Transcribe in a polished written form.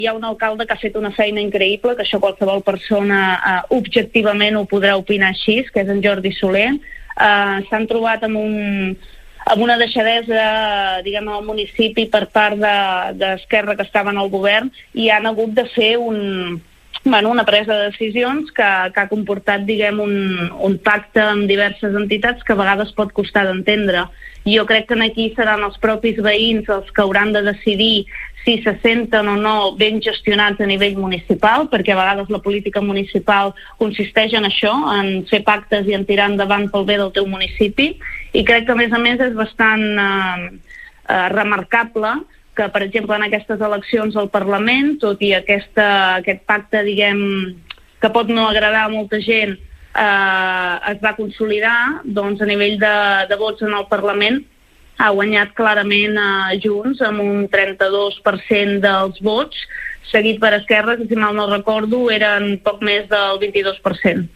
Hi ha un alcalde que ha fet una feina increïble, que això qualsevol persona objectivament ho podrà opinar així, que és en Jordi Soler. S'han trobat amb una deixadesa, diguem, al municipi per part d'Esquerra que estaven al govern i han hagut de fer una presa de decisions que ha comportat, diguem, un pacte amb diverses entitats que a vegades pot costar d'entendre. Jo crec que aquí seran els propis veïns els que hauran de decidir si se senten o no ben gestionats a nivell municipal, perquè a vegades la política municipal consisteix en això, en fer pactes i en tirar endavant pel bé del teu municipi, i crec que a més és bastant remarcable que, per exemple, en aquestes eleccions al Parlament, tot i aquest pacte, diguem, que pot no agradar a molta gent, es va consolidar, doncs a nivell de vots en el Parlament ha guanyat clarament Junts amb un 32% dels vots, seguit per Esquerra, que si mal no recordo eren poc més del 22%.